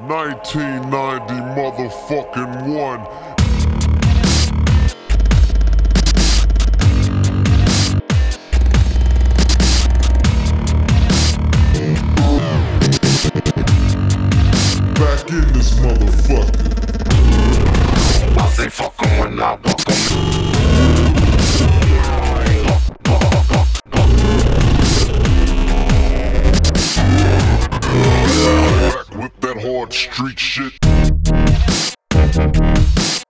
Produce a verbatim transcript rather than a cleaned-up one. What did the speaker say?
nineteen ninety motherfucking one. Back in this motherfucker. I say fuck 'em when I walk 'em. Back with that hard street shit.